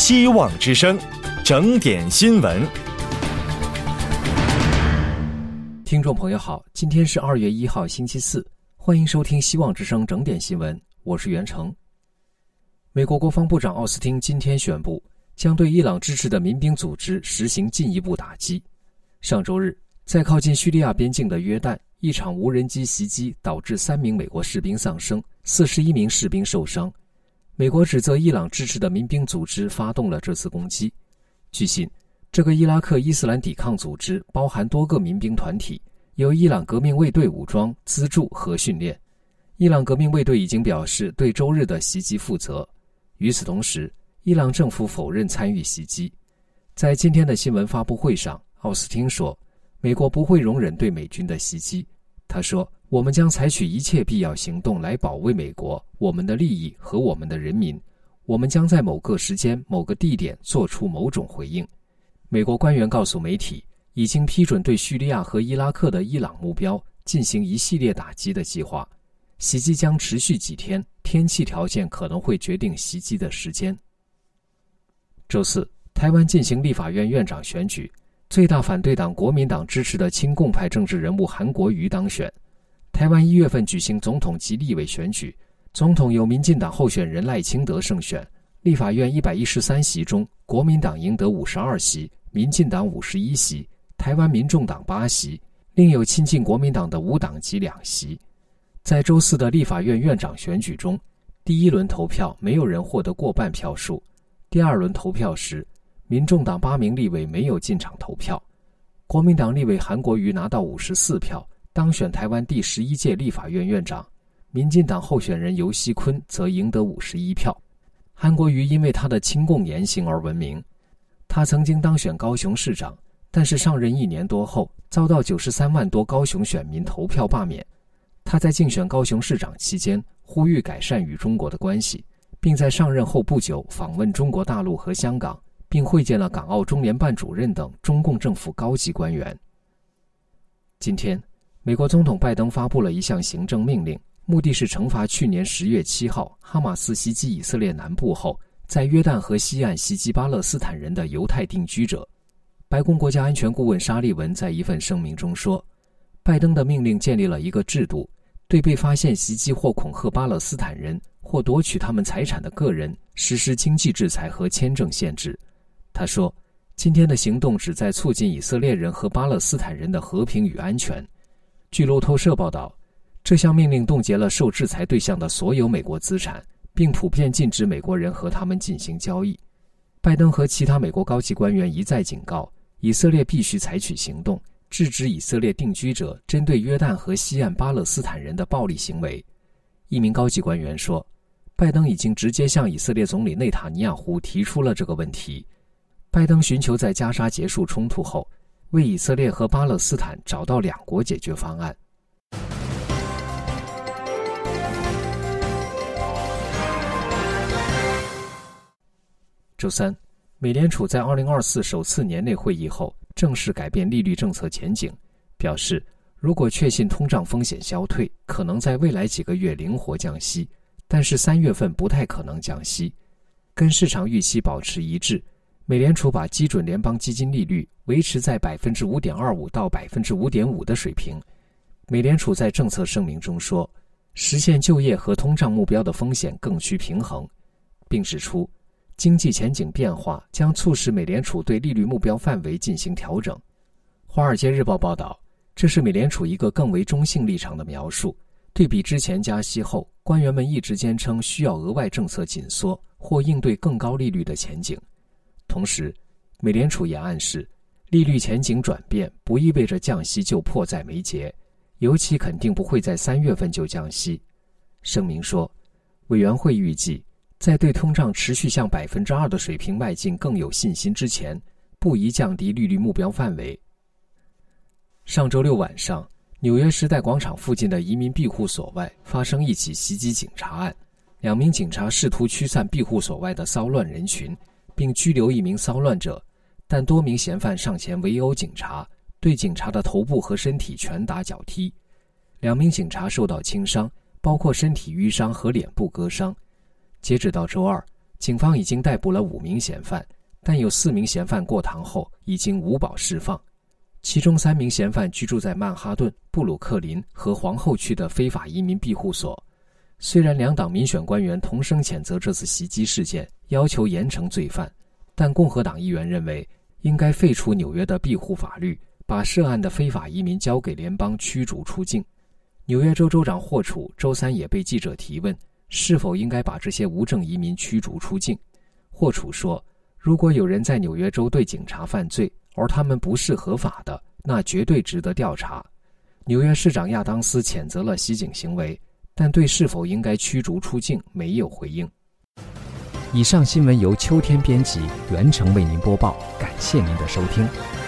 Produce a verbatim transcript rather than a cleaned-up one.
希望之声，整点新闻。 听众朋友好，今天是二月一号星期四，欢迎收听希望之声整点新闻，我是袁成。美国国防部长奥斯汀今天宣布，将对伊朗支持的民兵组织实行进一步打击。上周日，在靠近叙利亚边境的约旦，一场无人机袭击导致三名美国士兵丧生，四十一名士兵受伤。美国指责伊朗支持的民兵组织发动了这次攻击。据悉，这个伊拉克伊斯兰抵抗组织包含多个民兵团体，由伊朗革命卫队武装、资助和训练。伊朗革命卫队已经表示对周日的袭击负责。与此同时，伊朗政府否认参与袭击。在今天的新闻发布会上，奥斯汀说，美国不会容忍对美军的袭击。他说，我们将采取一切必要行动来保卫美国、我们的利益和我们的人民。我们将在某个时间、某个地点做出某种回应。美国官员告诉媒体，已经批准对叙利亚和伊拉克的伊朗目标进行一系列打击的计划。袭击将持续几天，天气条件可能会决定袭击的时间。周四，台湾进行立法院院长选举，最大反对党国民党支持的亲共派政治人物韩国瑜当选。台湾一月份举行总统及立委选举，总统由民进党候选人赖清德胜选。立法院一百一十三席中，国民党赢得五十二席，民进党五十一席，台湾民众党八席，另有亲近国民党的无党籍两席。在周四的立法院院长选举中，第一轮投票没有人获得过半票数。第二轮投票时，民众党八名立委没有进场投票。国民党立委韩国瑜拿到五十四票，当选台湾第十一届立法院院长。民进党候选人游锡堃则赢得五十一票。韩国瑜因为他的亲共言行而闻名。他曾经当选高雄市长，但是上任一年多后，遭到九十三万多高雄选民投票罢免。他在竞选高雄市长期间，呼吁改善与中国的关系，并在上任后不久访问中国大陆和香港，并会见了港澳中联办主任等中共政府高级官员。今天，美国总统拜登发布了一项行政命令，目的是惩罚去年十月七号哈马斯袭击以色列南部后，在约旦河西岸袭击巴勒斯坦人的犹太定居者。白宫国家安全顾问沙利文在一份声明中说，拜登的命令建立了一个制度，对被发现袭击或恐吓巴勒斯坦人或夺取他们财产的个人实施经济制裁和签证限制。他说，今天的行动旨在促进以色列人和巴勒斯坦人的和平与安全。据路透社报道，这项命令冻结了受制裁对象的所有美国资产，并普遍禁止美国人和他们进行交易。拜登和其他美国高级官员一再警告，以色列必须采取行动，制止以色列定居者针对约旦河西岸巴勒斯坦人的暴力行为。一名高级官员说，拜登已经直接向以色列总理内塔尼亚胡提出了这个问题。拜登寻求在加沙结束冲突后，为以色列和巴勒斯坦找到两国解决方案。周三，美联储在二零二四首次年内会议后正式改变利率政策前景，表示如果确信通胀风险消退，可能在未来几个月灵活降息，但是三月份不太可能降息。跟市场预期保持一致，美联储把基准联邦基金利率维持在 百分之五点二五 到 百分之五点五 的水平。美联储在政策声明中说，实现就业和通胀目标的风险更趋平衡，并指出经济前景变化将促使美联储对利率目标范围进行调整。华尔街日报报道，这是美联储一个更为中性立场的描述。对比之前加息后，官员们一直坚称需要额外政策紧缩或应对更高利率的前景。同时，美联储也暗示，利率前景转变不意味着降息就迫在眉睫，尤其肯定不会在三月份就降息。声明说，委员会预计在对通胀持续向 百分之二 的水平迈进更有信心之前，不宜降低利率目标范围。上周六晚上，纽约时代广场附近的移民庇护所外发生一起袭击警察案，两名警察试图驱散庇护所外的骚乱人群，并拘留一名骚乱者，但多名嫌犯上前围殴警察，对警察的头部和身体拳打脚踢。两名警察受到轻伤，包括身体淤伤和脸部割伤。截止到周二， 警方已经逮捕了五名嫌犯，但有四名嫌犯过堂后已经无保释放。其中三名嫌犯居住在曼哈顿、布鲁克林和皇后区的非法移民庇护所。虽然两党民选官员同声谴责这次袭击事件，要求严惩罪犯，但共和党议员认为应该废除纽约的庇护法律，把涉案的非法移民交给联邦驱逐出境。纽约州州长霍楚周三也被记者提问，是否应该把这些无证移民驱逐出境。霍楚说，如果有人在纽约州对警察犯罪，而他们不是合法的，那绝对值得调查。纽约市长亚当斯谴责了袭警行为，但对是否应该驱逐出境没有回应。 以上新闻由秋天编辑，袁成为您播报，感谢您的收听。